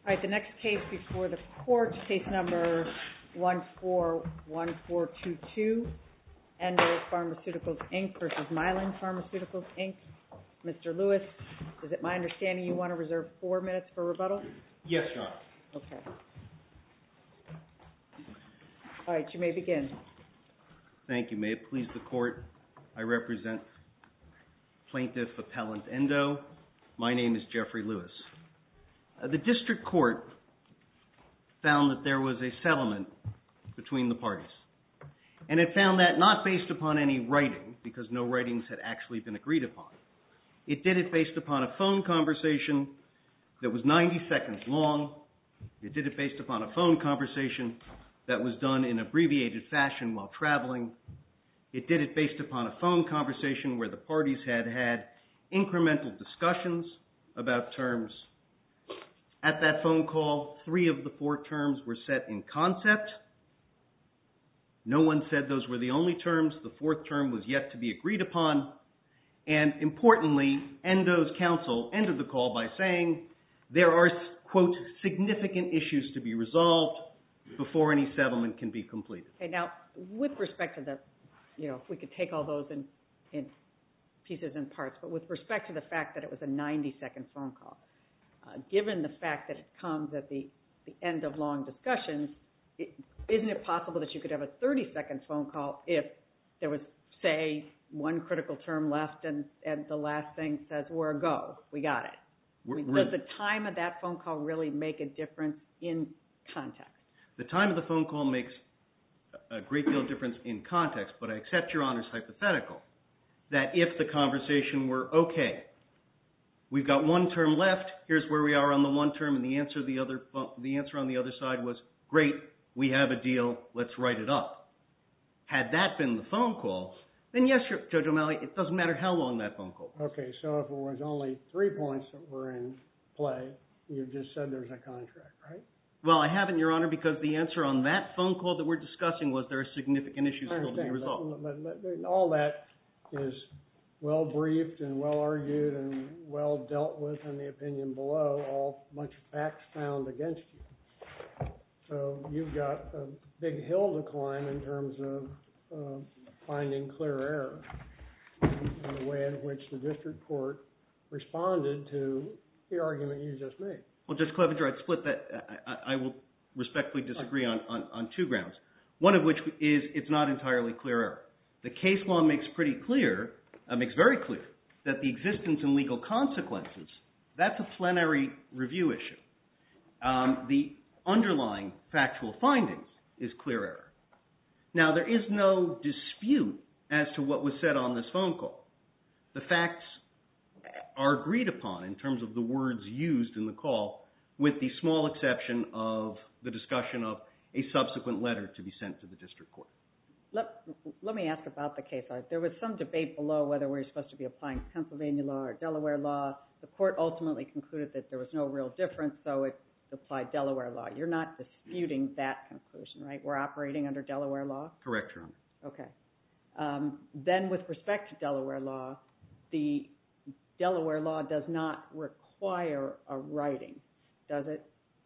All right, the next case before the court, case number 141422, Endo Pharmaceuticals, Inc. versus Mylan Pharmaceuticals, Inc. Mr. Lewis, is it my understanding you want to reserve 4 minutes for rebuttal? Yes, Your Honor. Okay. All right, you may begin. Thank you. May it please the court, I represent Plaintiff Appellant Endo. My name is Jeffrey Lewis. The district court found that there was a settlement between the parties. And it found that not based upon any writing, because no writings had actually been agreed upon. It did it based upon a phone conversation that was 90 seconds long. It did it based upon a phone conversation that was done in abbreviated fashion while traveling. It did it based upon a phone conversation where the parties had had incremental discussions about terms. At that phone call, 3 of the 4 terms were set in concept. No one said those were the only terms. The 4th term was yet to be agreed upon. And importantly, Endo's counsel ended the call by saying there are, quote, significant issues to be resolved before any settlement can be completed. Okay, now, with respect to the, if we could take all those in pieces and parts, but with respect to the fact that it was a 90-second phone call, given the fact that it comes at the end of long discussions, isn't it possible that you could have a 30-second phone call if there was, say, one critical term left and the last thing says, we're a go, we got it? Does the time of that phone call really make a difference in context? The time of the phone call makes a great deal of difference in context, but I accept Your Honor's hypothetical that if the conversation were, okay, we've got 1 term left, here's where we are on the 1 term, and the answer on the other side was, great, we have a deal, let's write it up. Had that been the phone call, then yes, Judge O'Malley, it doesn't matter how long that phone call was. Okay, so if it was only 3 points that were in play, you just said there's a contract, right? Well, I haven't, Your Honor, because the answer on that phone call that we're discussing was there are significant issues still to be resolved. But all that is well briefed and well argued and well dealt with in the opinion below, all bunch of facts found against you. So you've got a big hill to climb in terms of finding clear error in the way in which the district court responded to the argument you just made. Well, Judge Clevenger, I'd split that. I will respectfully disagree on 2 grounds. One of which is it's not entirely clear error. The case law makes very clear that the existence and legal consequences, that's a plenary review issue. The underlying factual findings is clear error. Now, there is no dispute as to what was said on this phone call. The facts are agreed upon in terms of the words used in the call, with the small exception of the discussion of a subsequent letter to be sent to the district court. Let me ask about the case. There was some debate below whether we were supposed to be applying Pennsylvania law or Delaware law. The court ultimately concluded that there was no real difference, so it applied Delaware law. You're not disputing that conclusion, right? We're operating under Delaware law? Correct, Your Honor. Okay. Then with respect to Delaware law, the Delaware law does not require a writing, does it?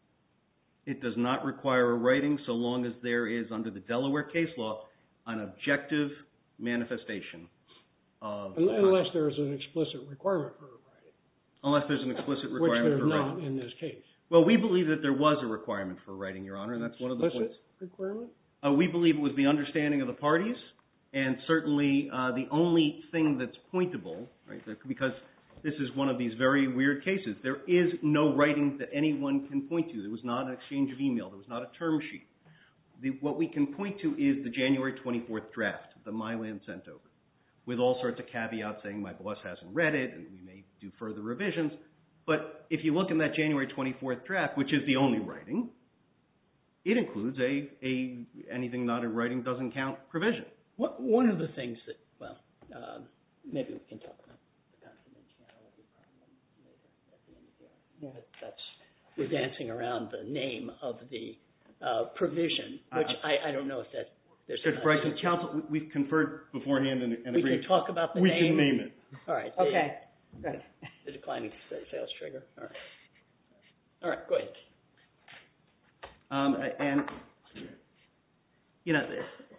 It does not require a writing so long as there is, under the Delaware case law, an objective manifestation of... Unless there's an explicit requirement for a writing. Unless there's an explicit requirement for a writing. Which there's not in this case. Well, we believe that there was a requirement for writing, Your Honor, and that's one of the points. Explicit requirement? We believe it was the understanding of the parties, and certainly the only thing that's pointable, right, because this is one of these very weird cases. There is no writing that anyone can point to. There was not an exchange of email. There was not a term sheet. What we can point to is the January 24th draft that Mylan sent over, with all sorts of caveats saying my boss hasn't read it and we may do further revisions. But if you look in that January 24th draft, which is the only writing, it includes anything not in writing doesn't count provision. One of the things that, maybe we can talk about the confidentiality problem later at the end of the argument. That's, we're dancing around the name of the provision, which I don't know if that there's... Judge Bryson, counsel, we've conferred beforehand and agreed. We can talk about the name. We can name it. All right. Okay. Good. The declining sales trigger. All right. All right, go ahead. And, you know,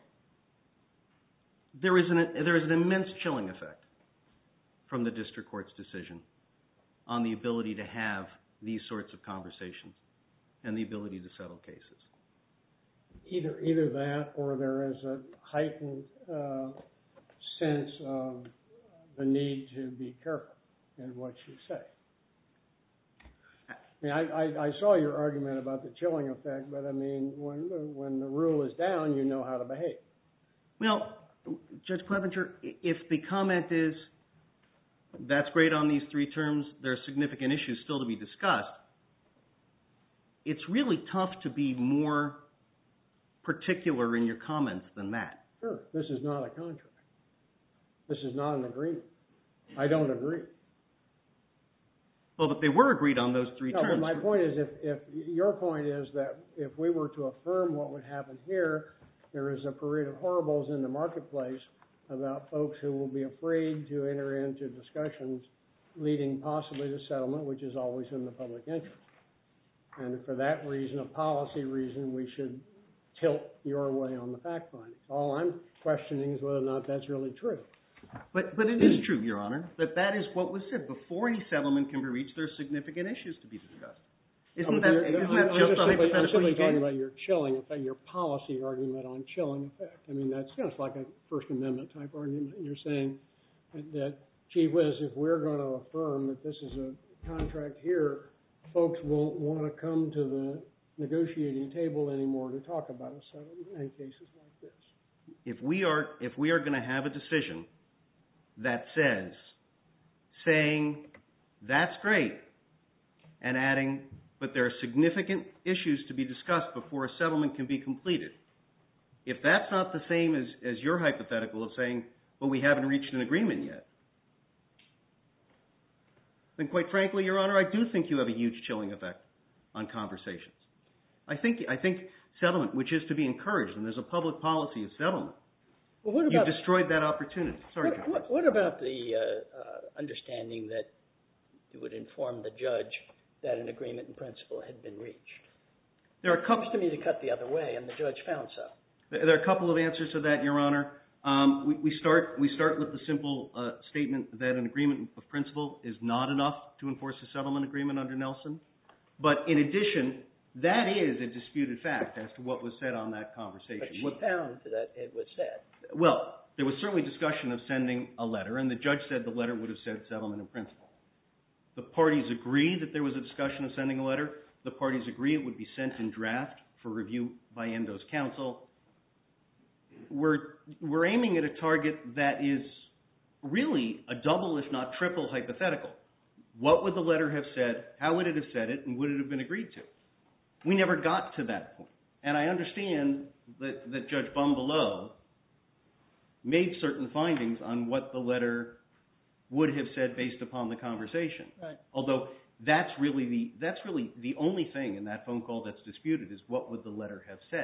there is an immense chilling effect from the district court's decision on the ability to have these sorts of conversations and the ability to settle cases. Either that, or there is a heightened sense of the need to be careful in what you say. I mean, I saw your argument about the chilling effect, but I mean, when the rule is down, you know how to behave. Well, Judge Clevenger, if the comment is, that's great on these three terms, there are significant issues still to be discussed, it's really tough to be more particular in your comments than that. Sure, this is not a contract. This is not an agreement. I don't agree. Well, but they were agreed on those three terms. No, but my point is, if your point is that if we were to affirm what would happen here, there is a parade of horribles in the marketplace about folks who will be afraid to enter into discussions leading possibly to settlement, which is always in the public interest. And for that reason, a policy reason, we should tilt your way on the fact findings. All I'm questioning is whether or not that's really true. But it is true, Your Honor, that is what was said. Before any settlement can be reached, there are significant issues to be discussed. Isn't that just a hypothetical? I'm simply talking about your chilling effect, your policy argument on chilling effect. I mean, that's just like a First Amendment type argument. You're saying that, gee whiz, if we're going to affirm that this is a contract here, folks won't want to come to the negotiating table anymore to talk about a settlement in cases like this. If we are going to have a decision that says, saying, that's great, and adding, but there are significant issues to be discussed before a settlement can be completed. If that's not the same as your hypothetical of saying, well, we haven't reached an agreement yet, then quite frankly, Your Honor, I do think you have a huge chilling effect on conversations. I think settlement, which is to be encouraged, and there's a public policy of settlement, well, you've destroyed that opportunity. Sorry, what about the understanding that you would inform the judge that an agreement in principle had been reached? There are it seems to me to cut the other way, and the judge found so. There are a couple of answers to that, Your Honor. We start with the simple statement that an agreement of principle is not enough to enforce a settlement agreement under Nelson. But in addition, that is a disputed fact as to what was said on that conversation. But she found that it was said. Well, there was certainly discussion of sending a letter, and the judge said the letter would have said settlement in principle. The parties agree that there was a discussion of sending a letter. The parties agree it would be sent in draft for review by Endo's counsel. We're aiming at a target that is really a double, if not triple, hypothetical. What would the letter have said? How would it have said it? And would it have been agreed to? We never got to that point. And I understand that Judge Bum below made certain findings on what the letter would have said based upon the conversation. Right. Although that's really the only thing in that phone call that's disputed is what would the letter have said.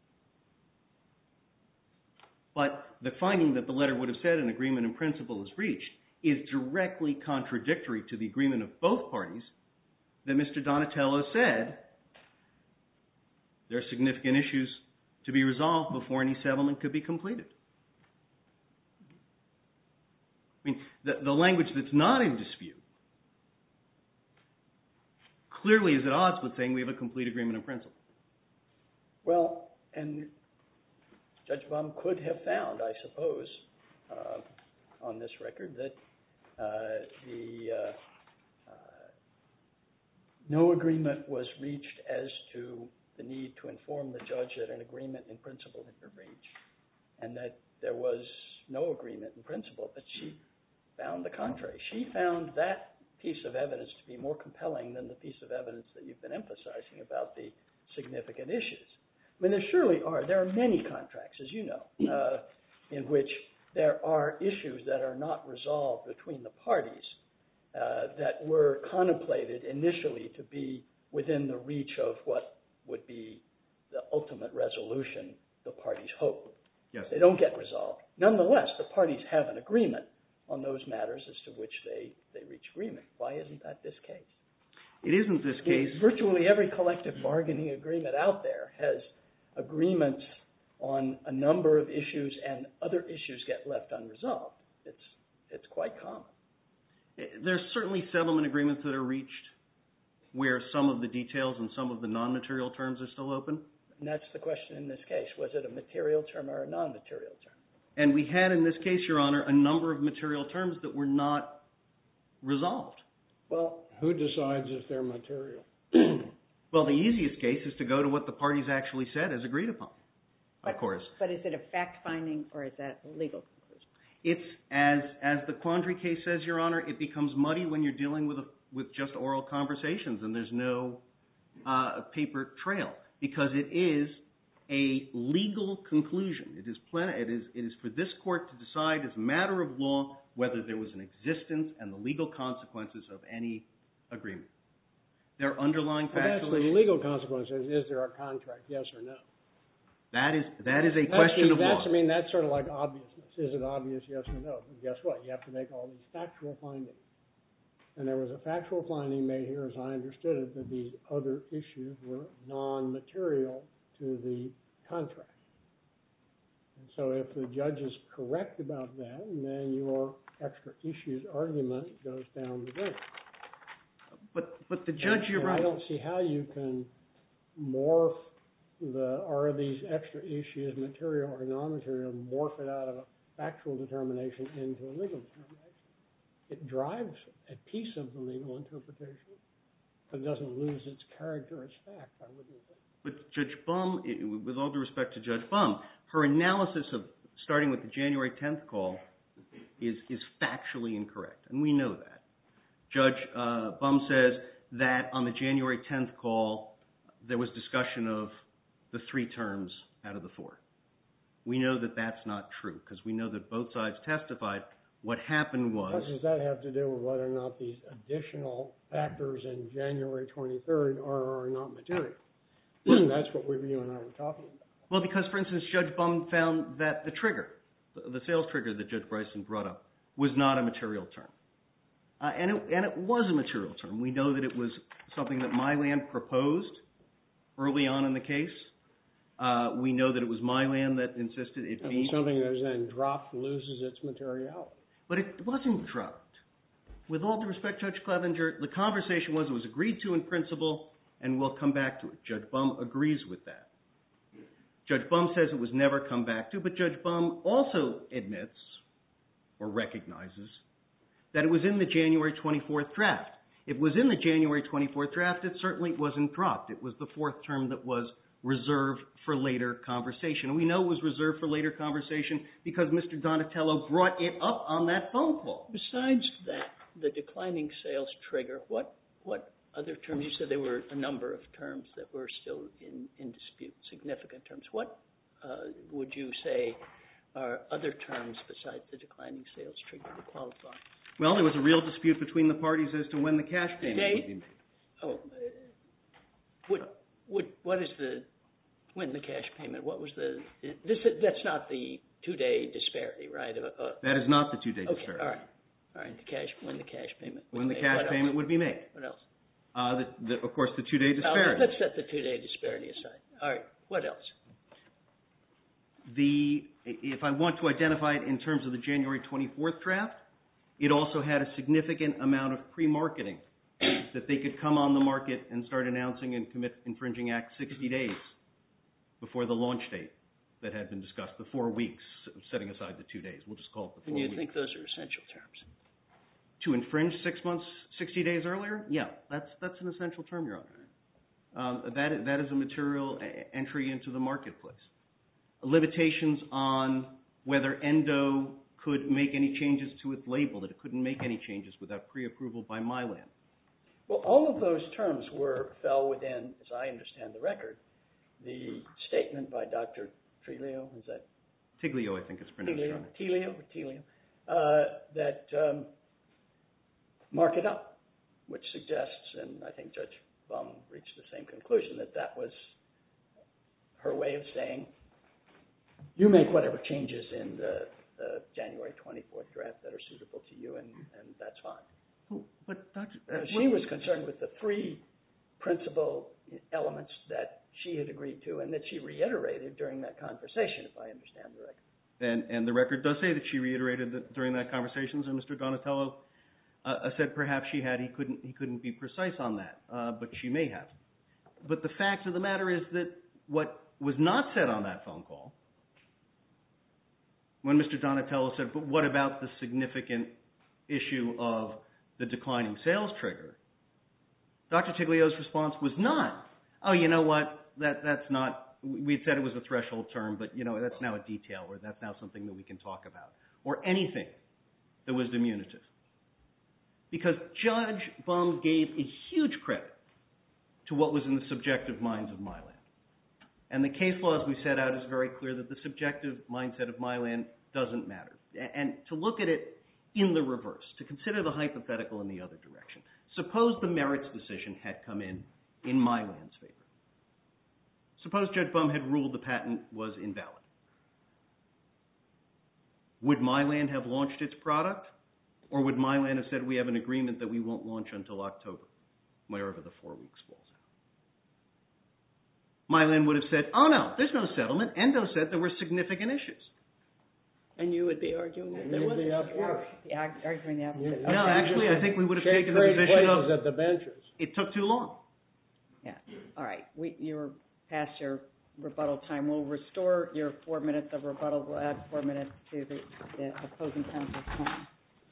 But the finding that the letter would have said an agreement in principle is reached is directly contradictory to the agreement of both parties that Mr. Donatello said there are significant issues to be resolved before any settlement could be completed. I mean, the language that's not in dispute clearly is at odds with saying we have a complete agreement in principle. Well, and Judge Bum could have found, I suppose, on this record that no agreement was reached as to the need to inform the judge that an agreement in principle had been reached, and that there was no agreement in principle, but she found the contrary. She found that piece of evidence to be more compelling than the piece of evidence that you've been emphasizing about the significant issues. I mean, there are many contracts, as you know, in which there are issues that are not resolved between the parties that were contemplated initially to be within the reach of what would be the ultimate resolution the parties hope. Yes. They don't get resolved. Nonetheless, the parties have an agreement on those matters as to which they reach agreement. Why isn't that this case? It isn't this case. Virtually every collective bargaining agreement out there has agreements on a number of issues, and other issues get left unresolved. It's quite common. There's certainly settlement agreements that are reached where some of the details and some of the non-material terms are still open. And that's the question in this case. Was it a material term or a non-material term? And we had in this case, Your Honor, a number of material terms that were not resolved. Well, Who decides if they're material? Well, the easiest case is to go to what the parties actually said as agreed upon, of course. But is it a fact-finding or is that a legal conclusion? It's, as the Quandary case says, Your Honor, it becomes muddy when you're dealing with just oral conversations and there's no paper trail, because it is a legal conclusion. It is for this court to decide as a matter of law whether there was an existence and the legal consequences of any agreement. There are underlying factual That's the issues. legal consequences. Is there a contract, yes or no? That is a question of law. That's sort of like obviousness. Is it obvious, yes or no? But guess what? You have to make all these factual findings. And there was a factual finding made here, as I understood it, that these other issues were non-material to the contract. And so if the judge is correct about that, then your extra issues argument goes down the drain. But the judge, Your Honor, I don't see how you can morph are these extra issues material or non-material, morph it out of a factual determination into a legal determination. It drives a piece of the legal interpretation, but it doesn't lose its character as fact, I wouldn't think. But Judge Bum, with all due respect to Judge Bum, her analysis of starting with the January 10th call is factually incorrect, and we know that. Judge Bum says that on the January 10th call, there was discussion of the 3 terms out of the 4. We know that that's not true, because we know that both sides testified. What happened was... What does that have to do with whether or not these additional factors in January 23rd are not material? That's what you and I were talking about. Well, because, for instance, Judge Bum found that the trigger, the sales trigger that Judge Bryson brought up, was not a material term. And it was a material term. We know that it was something that Mylan proposed early on in the case. We know that it was Mylan that insisted it be... Something that is then dropped loses its materiality. But it wasn't dropped. With all due respect, Judge Clevenger, the conversation was it was agreed to in principle, and we'll come back to it. Judge Bum agrees with that. Judge Bum says it was never come back to, but Judge Bum also admits or recognizes that it was in the January 24th draft. If it was in the January 24th draft, it certainly wasn't dropped. It was the 4th term that was reserved for later conversation. And we know it was reserved for later conversation because Mr. Donatello brought it up on that phone call. Besides that, the declining sales trigger, what other terms? You said there were a number of terms that were still in dispute, significant terms. What would you say are other terms besides the declining sales trigger to qualify? Well, there was a real dispute between the parties as to when the cash payment would be made. Oh, what is the when the cash payment? What was the? That's not the 2-day disparity, right? That is not the 2-day disparity. Okay, all right. When the cash payment. When the cash payment would be made. What else? Of course, the 2-day disparity. Let's set the 2-day disparity aside. All right. What else? If I want to identify it in terms of the January 24th draft, it also had a significant amount of pre-marketing that they could come on the market and start announcing and commit infringing act 60 days before the launch date that had been discussed, the 4 weeks, setting aside the 2 days. We'll just call it the 4 weeks. And you think those are essential terms? To infringe 6 months, 60 days earlier? Yeah, that's an essential term, Your Honor. That is a material entry into the marketplace. Limitations on whether Endo could make any changes to its label, that it couldn't make any changes without pre-approval by Mylan. Well, all of those terms fell within, as I understand the record, the statement by Dr. Tiglio, is that? Tiglio, I think it's pronounced. Tiglio, that mark it up, which suggests, and I think Judge Bum reached the same conclusion, that was her way of saying, you make whatever changes in the January 24th draft that are suitable to you, and that's fine. But Dr. She was concerned with the three principal elements that she had agreed to and that she reiterated during that conversation, if I understand the record. And the record does say that she reiterated that during that conversation, and Mr. Donatello said perhaps he couldn't be precise on that, but she may have. But the fact of the matter is that what was not said on that phone call, when Mr. Donatello said, but what about the significant issue of the declining sales trigger, Dr. Tiglio's response was not, oh, you know what, that's not, we said it was a threshold term, but, you know, that's now a detail, or that's now something that we can talk about, or anything that was diminutive. Because Judge Bum gave a huge credit to what was in the subjective minds of Milan. And the case law, as we set out, is very clear that the subjective mindset of Milan doesn't matter. And to look at it in the reverse, to consider the hypothetical in the other direction. Suppose the merits decision had come in Milan's favor. Suppose Judge Bum had ruled the patent was invalid. Would Milan have launched its product? Or would Milan have said, we have an agreement that we won't launch until October, wherever the 4 weeks falls out? Milan would have said, oh no, there's no settlement. Endo said there were significant issues. And you would be arguing that there was Arguing the opposite. No, actually, I think we would have taken the position of at the benches. It took too long. Yeah. All right. You're past your rebuttal time. We'll restore your 4 minutes of rebuttal. We'll add 4 minutes to the opposing counsel's time.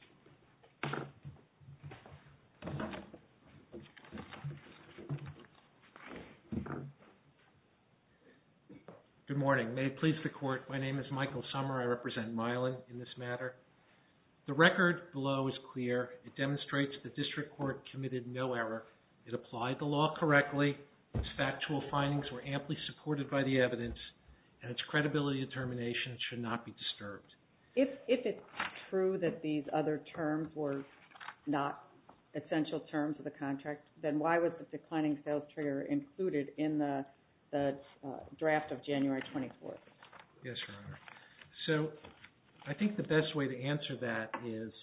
Good morning. May it please the Court, my name is Michael Sommer. I represent Milan in this matter. The record below is clear. It demonstrates the District Court committed no error. It applied the law correctly. Its factual findings were amply supported by the evidence, and its credibility determination should not be disturbed. If it's true that these other terms were not essential terms of the contract, then why was the declining sales trigger included in the draft of January 24th? Yes, Your Honor. So I think the best way to answer that is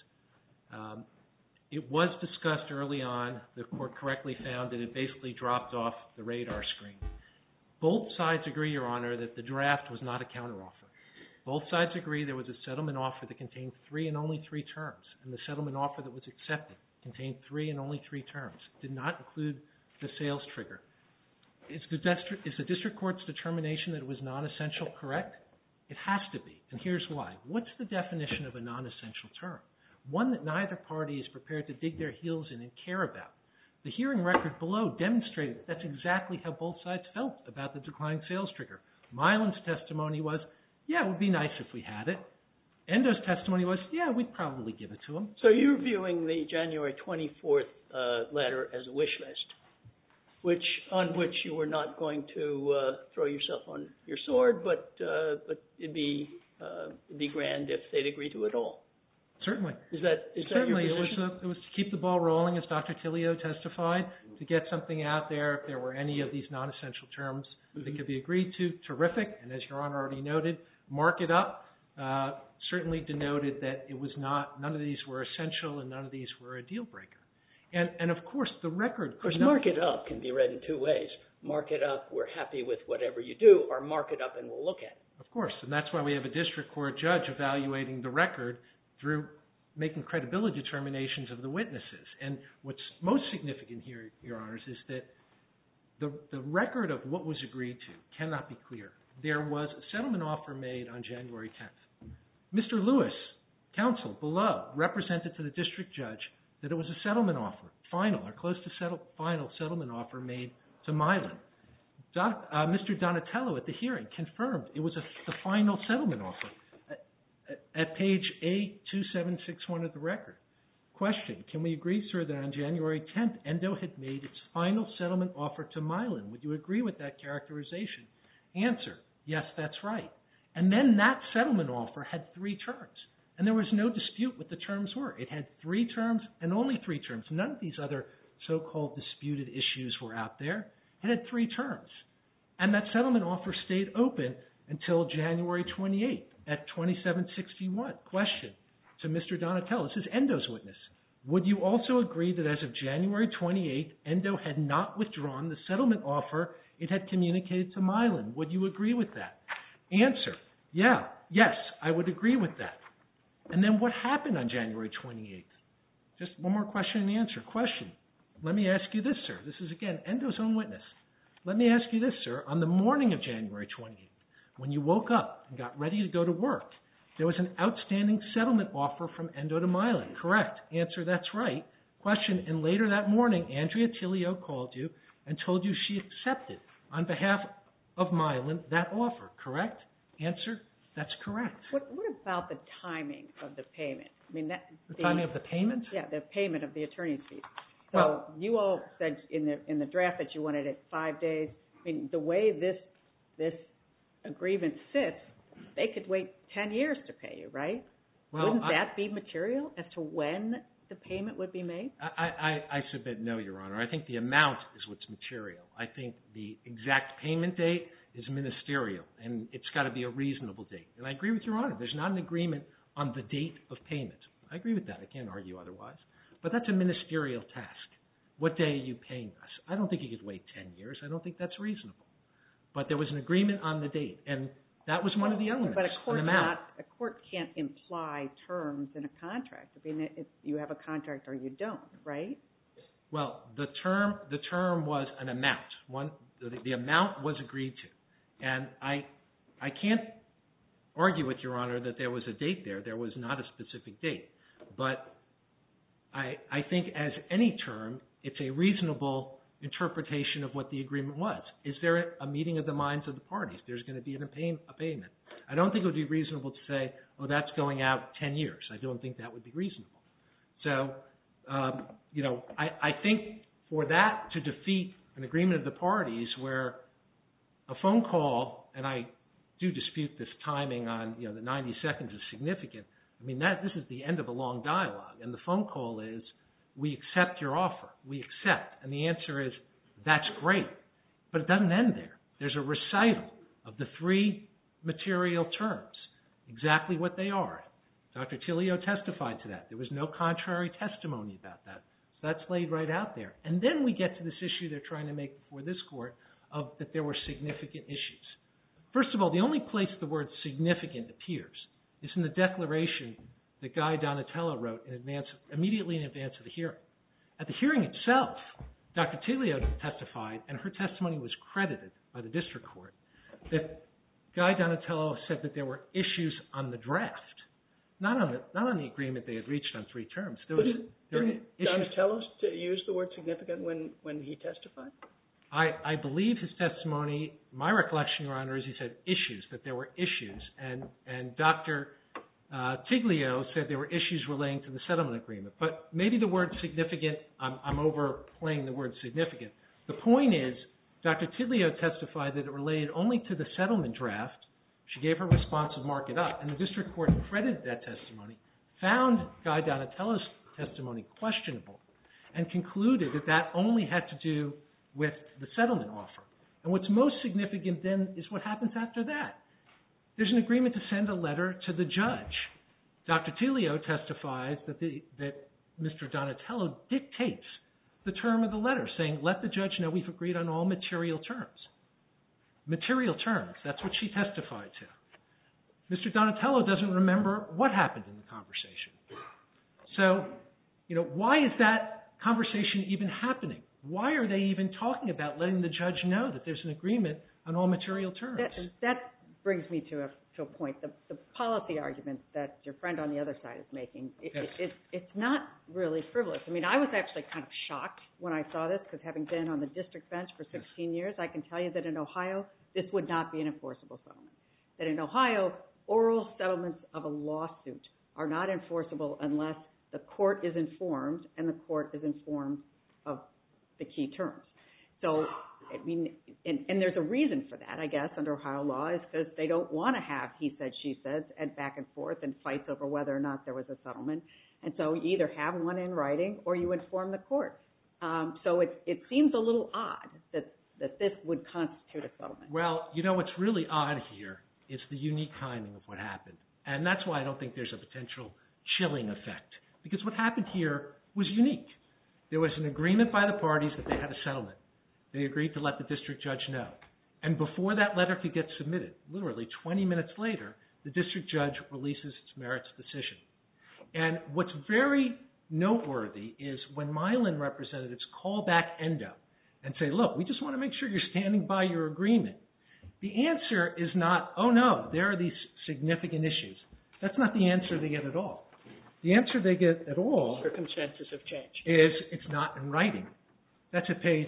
it was discussed early on. The Court correctly found that it basically dropped off the radar screen. Both sides agree, Your Honor, that the draft was not a counteroffer. Both sides agree there was a settlement offer that contained 3 and only 3 terms, and the settlement offer that was accepted contained 3 and only 3 terms. It did not include the sales trigger. Is the District Court's determination that it was non-essential correct? It has to be, and here's why. What's the definition of a non-essential term? One that neither party is prepared to dig their heels in and care about. The hearing record below demonstrated that's exactly how both sides felt about the declining sales trigger. Milan's testimony was, yeah, it would be nice if we had it. Endo's testimony was, yeah, we'd probably give it to him. So you're viewing the January 24th letter as a wish list, on which you were not going to throw yourself on your sword, but it'd be grand if they'd agree to it all. Certainly. Is that Certainly. your position? It was to keep the ball rolling, as Dr. Tiglio testified, to get something out there if there were any of these non-essential terms that could be agreed to. Terrific. And as Your Honor already noted, mark it up. Certainly denoted that it was not, none of these were essential and none of these were a deal breaker. And of course, the record... Of course, mark it up can be read in 2 ways. Mark it up, we're happy with whatever you do, or mark it up and we'll look at it. Of course, and that's why we have a district court judge evaluating the record through making credibility determinations of the witnesses. And what's most significant here, Your Honors, is that the record of what was agreed to cannot be clear. There was a settlement offer made on January 10th. Mr. Lewis, counsel below, represented to the district judge that it was a settlement offer, final or close to final settlement offer made to Milan. Mr. Donatello at the hearing confirmed it was the final settlement offer at page A2761 of the record. Question, can we agree, sir, that on January 10th, Endo had made its final settlement offer to Milan? Would you agree with that characterization? Answer, yes, that's right. And then that settlement offer had 3 terms. And there was no dispute what the terms were. It had 3 terms and only 3 terms. None of these other so-called disputed issues were out there. It had 3 terms. And that settlement offer stayed open until January 28th at 2761. Question to Mr. Donatello. This is Endo's witness. Would you also agree that as of January 28th, Endo had not withdrawn the settlement offer it had communicated to Mylan? Would you agree with that? Answer, yes, I would agree with that. And then what happened on January 28th? Just one more question and answer. Question. Let me ask you this, sir. This is, again, Endo's own witness. Let me ask you this, sir. On the morning of January 28th, when you woke up and got ready to go to work, there was an outstanding settlement offer from Endo to Mylan. Correct. Answer, that's right. Question, and later that morning, Andrea Tilio called you and told you she accepted on behalf of Mylan that offer. Correct? Answer, that's correct. What about the timing of the payment? I mean, the timing of the payment? Yeah, the payment of the attorney's fees. So well, you all said in the draft that you wanted it 5 days. I mean, the way this agreement sits, they could wait 10 years to pay you, right? Well, wouldn't that be material as to when the payment would be made? I submit no, Your Honor. I think the amount is what's material. I think the exact payment date is ministerial, and it's got to be a reasonable date. And I agree with Your Honor. There's not an agreement on the date of payment. I agree with that. I can't argue otherwise. But that's a ministerial task. What day are you paying us? I don't think you could wait 10 years. I don't think that's reasonable. But there was an agreement on the date, and that was one of the elements. But a court can't imply terms in a contract. I mean, you have a contract or you don't, right? Well, the term was an amount. The amount was agreed to. And I can't argue with Your Honor that there was a date there. There was not a specific date. But I think as any term, it's a reasonable interpretation of what the agreement was. Is there a meeting of the minds of the parties? There's going to be a payment. I don't think it would be reasonable to say, oh, that's going out 10 years. I don't think that would be reasonable. So, I think for that to defeat an agreement of the parties where a phone call, and I do dispute this timing on, the 90 seconds is significant. I mean, this is the end of a long dialogue. And the phone call is, we accept your offer. We accept. And the answer is, that's great. But it doesn't end there. There's a recital of the 3 material terms, exactly what they are. Dr. Tilio testified to that. There was no contrary testimony about that. So that's laid right out there. And then we get to this issue they're trying to make before this court of that there were significant issues. First of all, the only place the word significant appears is in the declaration that Guy Donatello wrote immediately in advance of the hearing. At the hearing itself, Dr. Tilio testified, and her testimony was credited by the district court, that Guy Donatello said that there were issues on the draft, not on the agreement they had reached on 3 terms. Didn't Donatello use the word significant when he testified? I believe his testimony, my recollection, Your Honor, is he said issues, that there were issues. And Dr. Tiglio said there were issues relating to the settlement agreement. But maybe the word significant, I'm overplaying the word significant. The point is, Dr. Tiglio testified that it related only to the settlement draft. She gave her response of mark it up. And the district court credited that testimony, found Guy Donatello's testimony questionable, and concluded that that only had to do with the settlement offer. And what's most significant then is what happens after that. There's an agreement to send a letter to the judge. Dr. Tiglio testifies that Mr. Donatello dictates the term of the letter, saying, let the judge know we've agreed on all material terms. Material terms, that's what she testified to. Mr. Donatello doesn't remember what happened in the conversation. So, why is that conversation even happening? Why are they even talking about letting the judge know that there's an agreement on all material terms? That brings me to a point. The policy argument that your friend on the other side is making, it's not really frivolous. I mean, I was actually kind of shocked when I saw this, because having been on the district bench for 16 years, I can tell you that in Ohio, this would not be an enforceable settlement. That in Ohio, oral settlements of a lawsuit are not enforceable unless the court is informed, and the court is informed of the key terms. So, I mean, and there's a reason for that, I guess, under Ohio law, is because they don't want to have he said, she said, and back and forth and fights over whether or not there was a settlement. And so you either have one in writing or you inform the court. So it seems a little odd that this would constitute a settlement. Well, what's really odd here is the unique timing of what happened. And that's why I don't think there's a potential chilling effect. Because what happened here was unique. There was an agreement by the parties that they had a settlement. They agreed to let the district judge know. And before that letter could get submitted, literally 20 minutes later, the district judge releases its merits decision. And what's very noteworthy is when Mylan representatives call back Endo and say, look, we just want to make sure you're standing by your agreement. The answer is not, oh no, there are these significant issues. That's not the answer they get at all. The answer they get at all Circumstances have changed. is it's not in writing. That's at page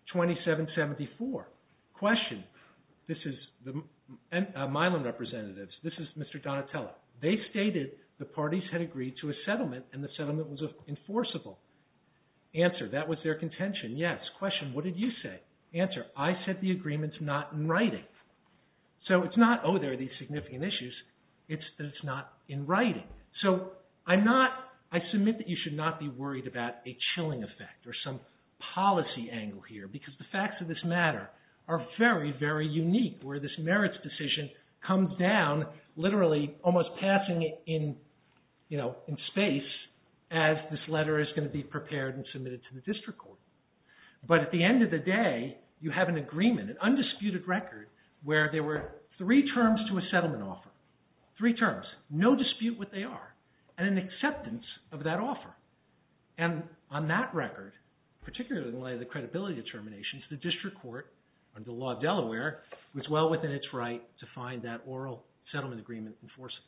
2774. Question. This is the Mylan representatives. This is Mr. Donatello. They stated the parties had agreed to a settlement and the settlement was enforceable. Answer. That was their contention. Yes. Question. What did you say? Answer. I said the agreement's not in writing. So it's not, oh, there are these significant issues. It's that it's not in writing. So I submit that you should not be worried about a chilling effect or some policy angle here because the facts of this matter are very, very unique where this merits decision comes down literally almost passing it in space as this letter is going to be prepared and submitted to the district court. But at the end of the day, you have an agreement, an undisputed record where there were 3 terms to a settlement offer. 3 terms. No dispute what they are. And an acceptance of that offer. And on that record, particularly in light of the credibility determinations, the district court, under the law of Delaware, was well within its right to find that oral settlement agreement enforceable.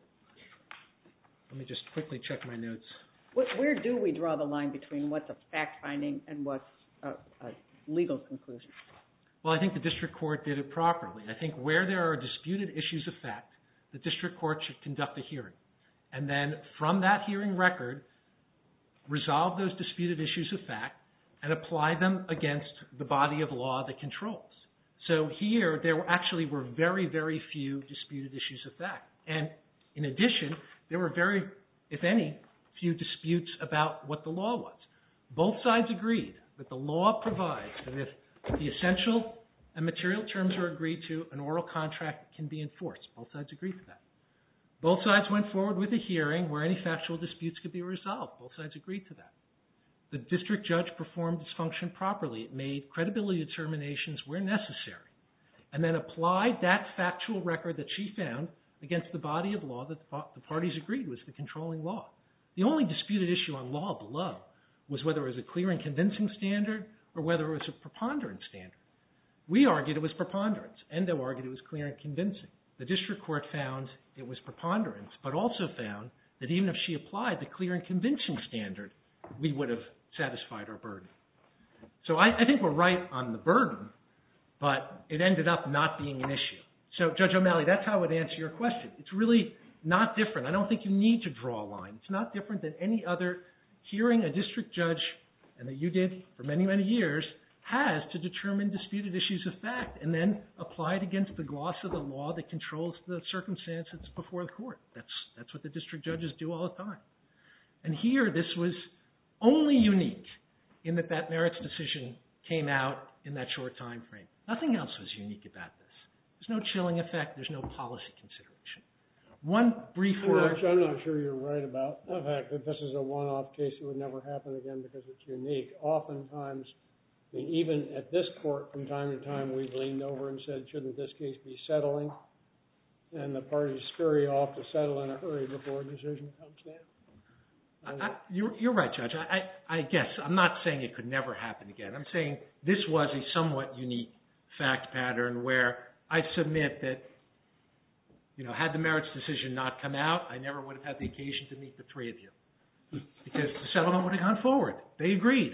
Let me just quickly check my notes. Where do we draw the line between what's a fact-finding and what's a legal conclusion? Well, I think the district court did it properly. I think where there are disputed issues of fact, the district court should conduct a hearing. And then from that hearing record, resolve those disputed issues of fact and apply them against the body of law that controls. So here, there actually were very, very few disputed issues of fact. And in addition, there were very, if any, few disputes about what the law was. Both sides agreed that the law provides that if the essential and material terms are agreed to, an oral contract can be enforced. Both sides agreed to that. Both sides went forward with a hearing where any factual disputes could be resolved. Both sides agreed to that. The district judge performed its function properly. It made credibility determinations where necessary and then applied that factual record that she found against the body of law that the parties agreed was the controlling law. The only disputed issue on law below was whether it was a clear and convincing standard or whether it was a preponderance standard. We argued it was preponderance. Endo argued it was clear and convincing. The district court found it was preponderance, but also found that even if she applied the clear and convincing standard, we would have satisfied our burden. So I think we're right on the burden, but it ended up not being an issue. So, Judge O'Malley, that's how I would answer your question. It's really not different. I don't think you need to draw a line. It's not different than any other hearing a district judge, and that you did for many, many years, has to determine disputed issues of fact and then apply it against the gloss of the law that controls the circumstances before the court. That's what the district judges do all the time. And here, this was only unique in that merits decision came out in that short time frame. Nothing else was unique about this. There's no chilling effect. There's no policy consideration. One brief word. I'm not sure you're right about the fact that this is a one-off case that would never happen again because it's unique. Oftentimes, I mean, even at this court, from time to time, we've leaned over and said, shouldn't this case be settling? And the parties scurry off to settle in a hurry before a decision comes down. You're right, Judge. I guess I'm not saying it could never happen again. I'm saying this was a somewhat unique fact pattern where I submit that, had the merits decision not come out, I never would have had the occasion to meet the three of you because the settlement would have gone forward. They agreed.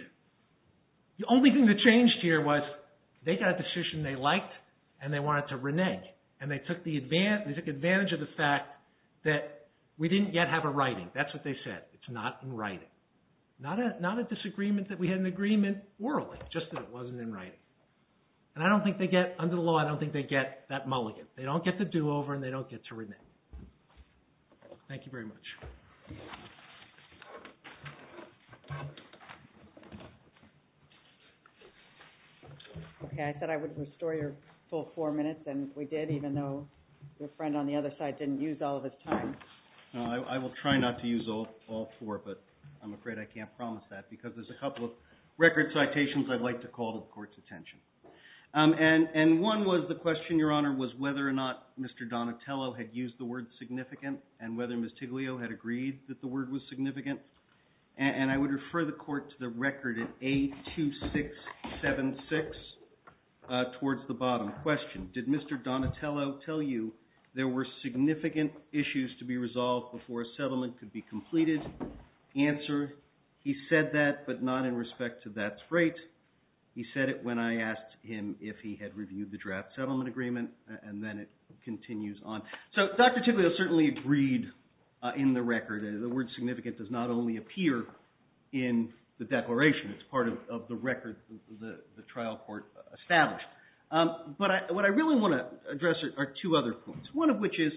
The only thing that changed here was they got a decision they liked and they wanted to renege. And they took advantage of the fact that we didn't yet have a writing. That's what they said. It's not in writing. Not a disagreement that we had an agreement orally, just that it wasn't in writing. And I don't think they get, under the law, I don't think they get that mulligan. They don't get the do-over and they don't get to renege. Thank you very much. Okay, I said I would restore your full 4 minutes, and we did, even though your friend on the other side didn't use all of his time. No, I will try not to use all 4, but I'm afraid I can't promise that because there's a couple of record citations I'd like to call to the Court's attention. And one was the question, Your Honor, was whether or not Mr. Donatello had used the word significant and whether Ms. Tiglio had agreed that the word was significant. And I would refer the Court to the record at A2676 towards the bottom. Question, did Mr. Donatello tell you there were significant issues to be resolved before a settlement could be completed? Answer, he said that, but not in respect to that's freight. He said it when I asked him if he had reviewed the draft settlement agreement, and then it continues on. So Dr. Tiglio certainly agreed in the record. The word significant does not only appear in the declaration. It's part of the record the trial court established. But what I really want to address are two other points, one of which is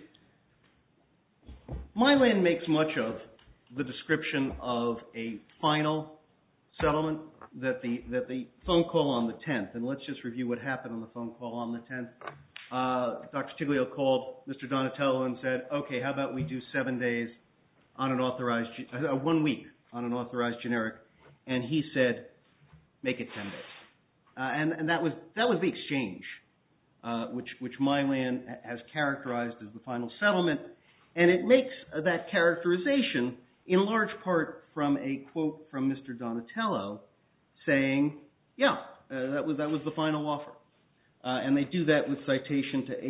Mylan makes much of the description of a final settlement, that the phone call on the 10th, and let's just review what happened on the phone call on the 10th. Dr. Tiglio called Mr. Donatello and said, okay, how about we do 7 days on an authorized, 1 week on an authorized generic, and he said, make it 10 days. And that was the exchange, which Mylan has characterized as the final settlement, and it makes that characterization in large part from a quote from Mr. Donatello saying, yeah, that was the final offer. And they do that with citation to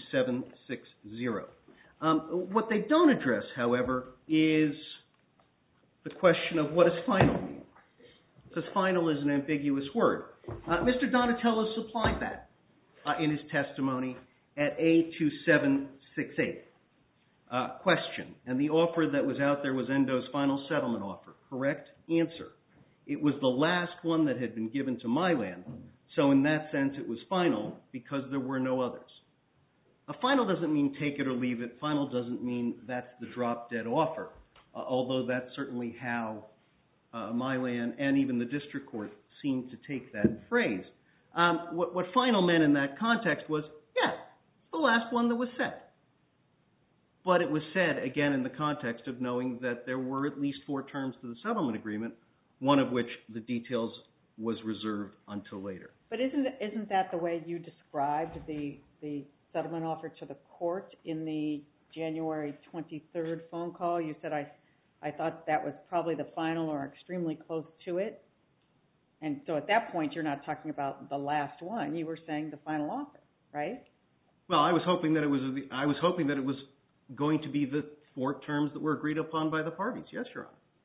A2760. What they don't address, however, is the question of what does final mean? Because final is an ambiguous word. Mr. Donatello supplied that in his testimony at A2768. Question, and the offer that was out there was Endo's final settlement offer, correct? Answer, it was the last one that had been given to Mylan, so in that sense it was final because there were no others. A final doesn't mean take it or leave it. Final doesn't mean that's the drop-dead offer, although that's certainly how Mylan and even the district court seemed to take that phrase. What final meant in that context was, yeah, it's the last one that was said. But it was said, again, in the context of knowing that there were at least 4 terms to the settlement agreement, one of which the details was reserved until later. But isn't that the way you described the settlement offer to the court in the January 23rd phone call? You said, I thought that was probably the final or extremely close to it. And so at that point, you're not talking about the last one. You were saying the final offer, right? Well, I was hoping that it was going to be the 4 terms that were agreed upon by the parties. Yes, Your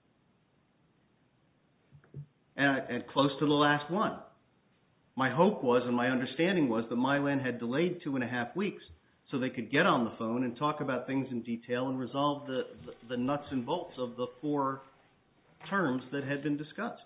Honor. And close to the last one. My hope was and my understanding was that Mylan had delayed 2.5 weeks so they could get on the phone and talk about things in detail and resolve the nuts and bolts of the 4 terms that had been discussed,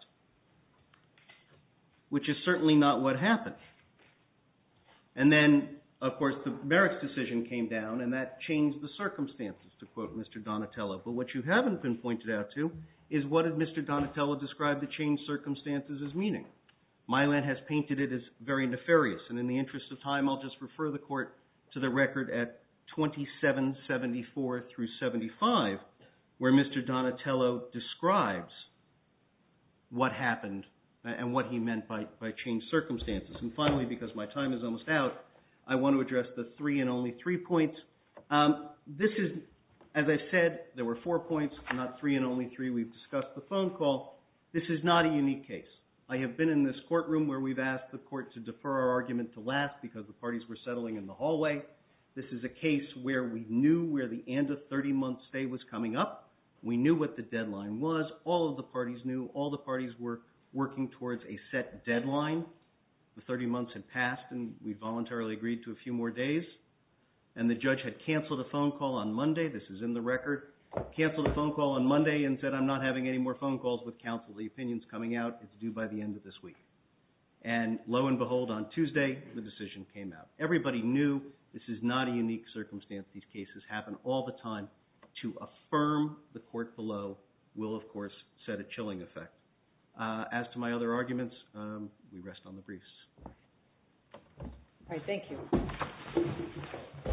which is certainly not what happened. And then, of course, the merits decision came down, and that changed the circumstances, to quote Mr. Donatello. But what you haven't been pointed out to is what did Mr. Donatello describe the changed circumstances as meaning? Mylan has painted it as very nefarious, and in the interest of time, I'll just refer the court to the record at 2774 through 75, where Mr. Donatello describes what happened and what he meant by changed circumstances. And finally, because my time is almost out, I want to address the 3 and only 3 points. This is, as I said, there were 4 points, not 3 and only 3. We've discussed the phone call. This is not a unique case. I have been in this courtroom where we've asked the court to defer our argument to last because the parties were settling in the hallway. This is a case where we knew where the ANDA 30-month stay was coming up. We knew what the deadline was. All of the parties knew. All the parties were working towards a set deadline. The 30 months had passed, and we voluntarily agreed to a few more days. And the judge had canceled a phone call on Monday. This is in the record. Canceled a phone call on Monday and said, I'm not having any more phone calls with counsel. The opinion's coming out. It's due by the end of this week. And lo and behold, on Tuesday, the decision came out. Everybody knew this is not a unique circumstance. These cases happen all the time. To affirm the court below will, of course, set a chilling effect. As to my other arguments, we rest on the briefs. All right, thank you.